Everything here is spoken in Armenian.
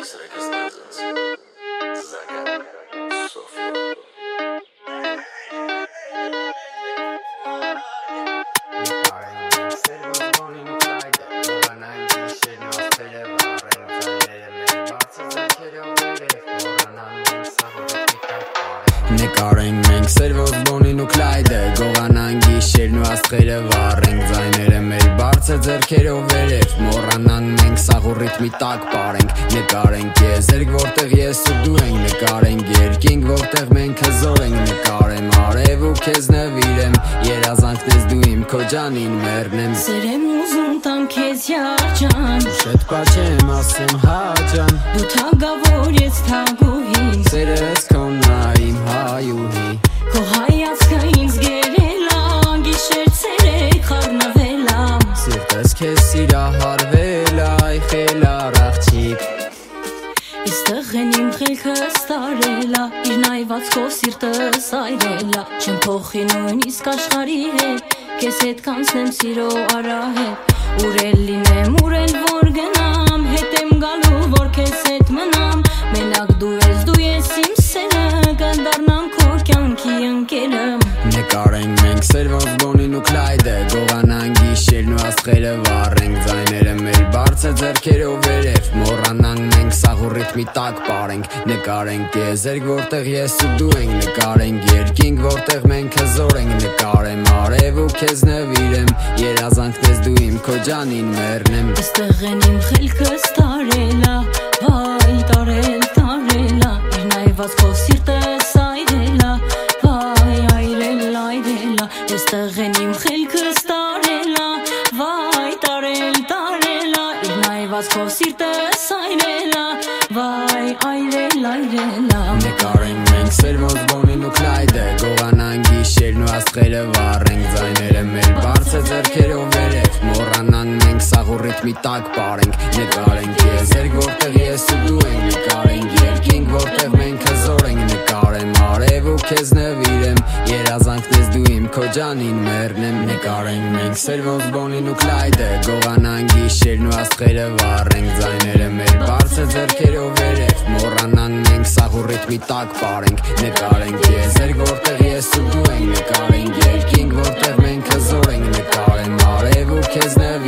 Նկարենք մենք սերվոց բոնին ու կլայդը Գողանան գիշերն ու աստղերը վառենք Ձայները մեր բարձր ձեռքերով վերև Մոռանան մենք սաղու ռիթմի տակ պարենք Նկարենք եզերք որտեղ ես ու դու ենք Նկարենք երկինք որտեղ մենք հզոր ենք Նկարեմ արև ու քեզ նվիրեմ Երազանքն ես դու իմ քո ջանին մեռնեմ Սեր եմ ուզում տամ քեզ յարջան Շետ պաչեմ ասեմ հաճան Դու թագավոր ես թագուհի Սերս քոննա իմ հայուհի Քո հայացքը ինձ գերելա Գիշեր ցերեկ խառնվելա Սիրտս քեզ սիրահարվելա Այխելար աղջիկ Իստեղ են իմ խելքս տարելա Իր նայվածքով սիրտս այրելա Չեմ փոխի նույնիսկ աշխարհի հետ Քեզ հետ կանցնեմ սիրո արահետ Ուր էլ լինեմ, ուր էլ որ գնամ Հետ եմ գալու, որ քեզ հետ մնամ Մենակ դու ես իմ սերը Կդառնամ քո կյանքի ընկերը Նկարենք մենք սերվոց բոնին ու կլայդը Գողանան գիշերն ու աստղերը վառենք Ձայները մեր բարձր ձեռքերով վերև Մոռանան մենք սաղու ռիթմի տակ պարենք Նկարենք եզերք որտեղ ես ու դու ենք Նկարենք երկինք որտեղ մենք հզոր ենք Նկարեմ արև ու քեզ նվիրեմ Երազանքն ես դու իմ քո ջանին մեռնեմ Այստեղ են իմ խելքս տարելա Վայ տարելա Իր նայվածքով սիրտս այրելա Վայ այրելա Այստեղ են իմ խելքս տարելա Վայ տարելա Իր նայվածքով սիրտս այրելա Վայ այրելա Նկարենք մենք սերվոց բոնին ու կլայդը Գողանան գիշերն ու աստղերը վառենք Ձայները մեր բարձր ձեռքերով վերև Մոռանան մենք սաղու ռիթմի տակ պարենք Նկարենք եզերք որտեղ ես ու դու ենք Նկարենք երկինք որտեղ մենք հզոր ենք Նկարեմ արև ու քեզ նվիրեմ Երազանքն ես դու իմ քո ջանին մեռնեմ Նկարենք մենք սերվոց բոնին ու կլայդը Գողանան գիշերն ու աստղերը վառենք Ձայները մեր բարձր ձեռքերով վերև Մոռանան մենք սաղու ռիթմի տակ պարենք Նկարենք եզերք որտեղ ես ու դու ենք Նկարենք երկինք որտեղ մենք հզոր ենք Նկարեմ արև ու քեզ նվիրեմ